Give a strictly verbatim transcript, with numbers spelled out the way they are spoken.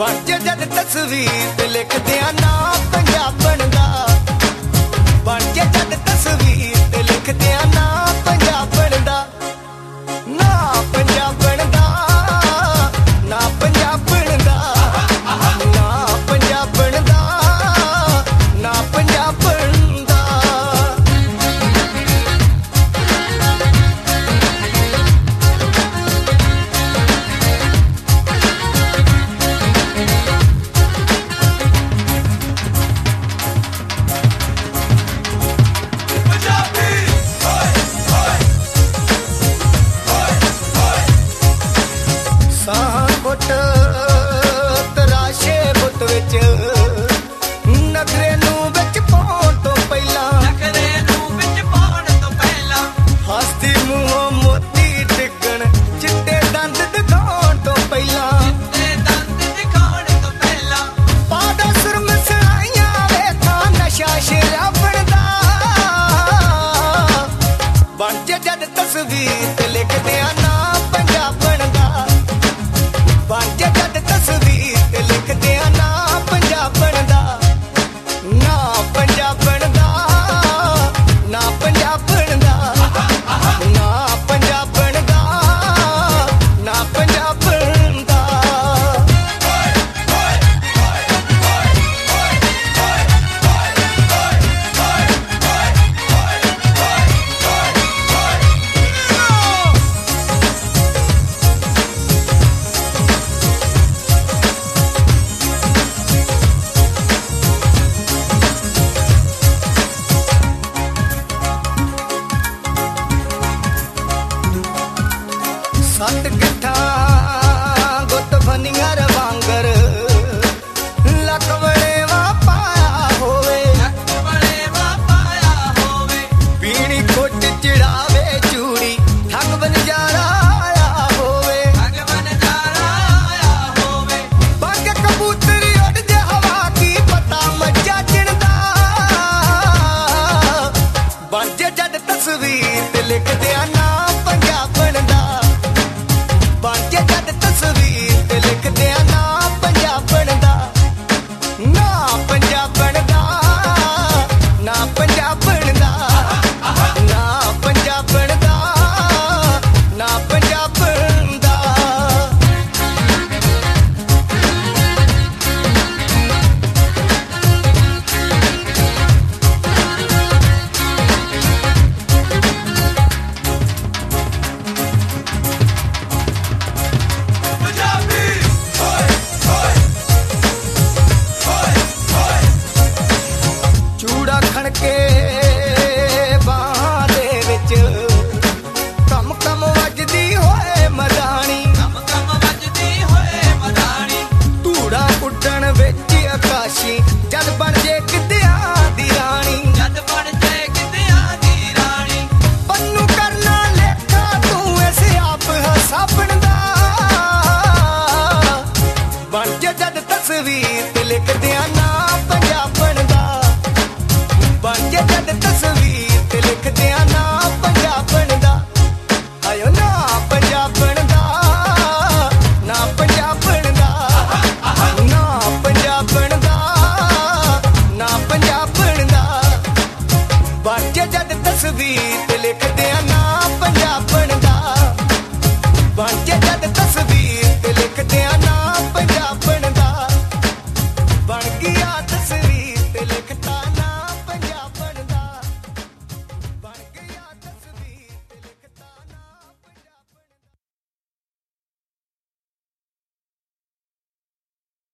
बन जे जद तस्वीर ते लिखदियां ना पंजाबण दा, बन जे जद तस्वीर ते लिखदियां ना पंजाबण दा, ना पंजाबण दा, ना पंजाबण दा, ना पंजाबण दा, ना पंजाबण दा। तराशे बुत विच नखरे नूं विच पाउण तों पहिलां, नखरे नूं विच पाउण तों पहिलां हसदी मूंहों मोती डिगण चिट्टे दंद दिखाउण तों पहिलां, चिट्टे दंद दिखाउण तों पहिलां पादा सुरम सड़ाइयां वेखां नशा शराबण दा, बन जे जद तस्वीर ते लिखदियां ना पंजाबण दा, बन जे जद तस्वीर ते लिखदियां ना पंजाबण दा, ना पंजाबण दा, ना पंजाबण दा, ना पंजाबण दा, ना पंजाबण दा। सत गिट्ठा गुत फनियार वांगर लक वड़ेवा पाया होवे, लक वड़ेवा पाया होवे पीणी खोट चिड़ावे चूड़ी ठग बनजारा आया होवे, ठग बनजारा आया होवे बाग कबूतरी उड़ जे हवा की पता मज्जा चिड़दा, बन जे जद तस्वीर ते लिखदियां ना पंजाबण दा, बन जे जद तस्वीर ते लिखदियां ना पंजाबण दा, ना पंजाबण दा, ना पंजाबण दा, ना पंजाबण दा, ना पंजाबण दा। चूड़ा खड़के बाहां दे विच कम कम वजदी होए मदानी, कम कम वजदी होए मदानी धूड़ा उड्डण विच आकाशी जद बन जे किदियां दी रानी, जद बन जे किदियां दी रानी पन्नू करना लेखा तू इस आप हसाबण दा, बन जे जद तस्वीर ते लिखदियां